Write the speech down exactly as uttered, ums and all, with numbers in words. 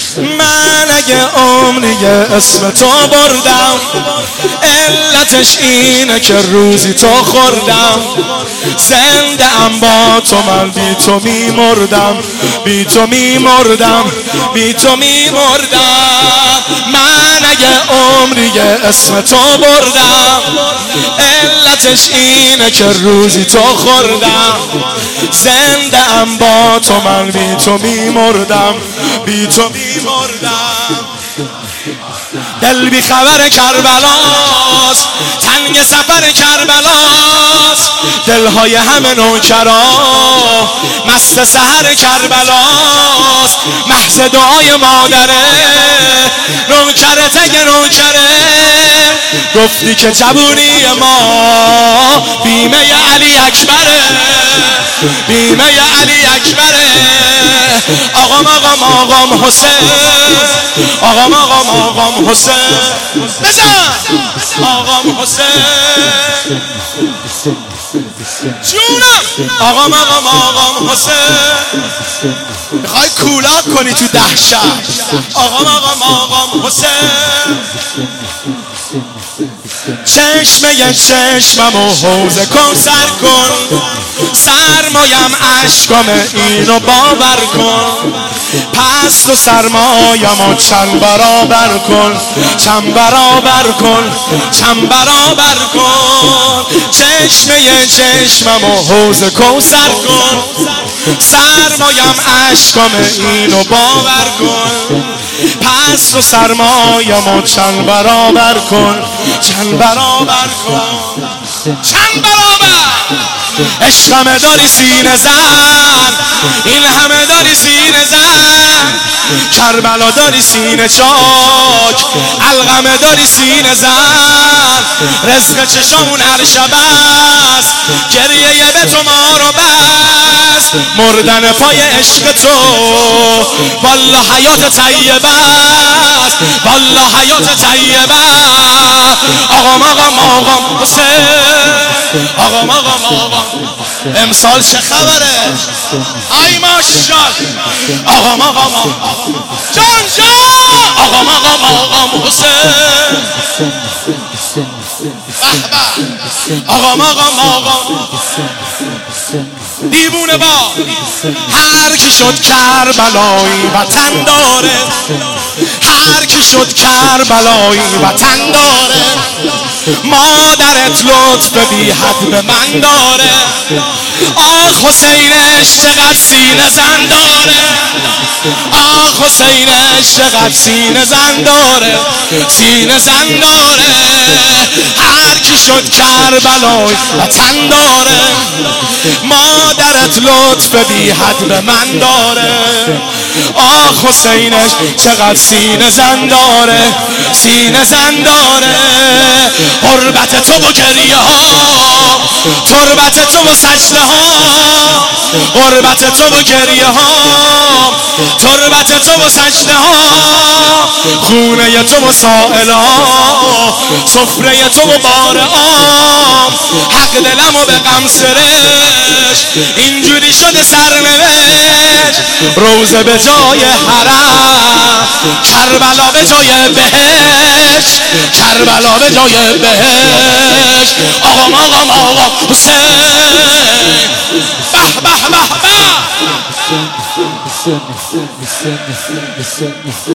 من اگه عمری اسم تو بردم علتش اینه که روزی تو خوردم. زنده ام با تو، من بی تو میمردم، بی تو میمردم، بی تو میمردم. من اگه عمری اسم تو بردم علتش اینه که روزی تو خوردم. زنده ام با تو، من بی تو میمردم، بی تو میمردم. دل بی خبر کربلاست، تنگ سفر کربلاست. دلهای همه نوکرا مست سحر کربلاست. محض دعای مادره نوکره تگ نوکره. گفتی که جوونی ما بیمه علی اکبره، بیمه علی اکبره. آقام آقام آقام حسین، آقام آقام آقام حسین، بزن آقام حسین جونم. آقام آقام آقام حسین، میخوای کولاک کنی تو دهشت. آقام آقام آقام حسین، چشمه چشمم و حوض کوثر کن. سرمایم اشکام اینو باور کن. پس تو سرمایم و چند برابر کن، چند برابر کن، چند برابر کن. چشمه چشمم و حوض کوثر کن. سرمایم اشکام اینو باور کن. پس تو سرمایم و چند برابر کن، چند برابر کن، چند برابر. عشقمه داری سینه زن، این همه داری سینه زن. کربلا داری سینه چاک، علقمه داری سینه زن. رزق چشامون هر شب است، گریه به تو ما رو بس. مردن پای عشق تو والله حیات طیبه است، والله حیات طیبه. آقام آقام آقام حسین، آقام آقام آقام. امسال چه خبره؟ ای ماشاءالله. آقام آقام آقام جان جان. آقام آقام آقام حسین، آقام آقام آقام دیوونه با. هر کی شد کربلایی وطن داره، هر کی شد کربلایی وطن داره. مادرت لطف بی حد به من داره. آخ حسینش چقدر سینه زن داره، آخ حسینش چقدر سینه زن داره، سینه زن داره. هر کی شد کربلایی وطن داره. مادرت لطف بی حد به من داره. آخ حسینش چقدر سینه زن داره، سینه زن داره. قربت تو و گریه ها، تربت تو و سجده ها. قربت تو و گریه ها، تربت تو و سجده ها. خونه تو و سائلا، سفره تو و بار آم. حق دلمو به غم سرشت، اینجوری شده سرنوشت. روزه به جای حرم، کربلا به جای بهشت، کربلا به جای بهشت. آقام آقام آقام حسین، به به به به.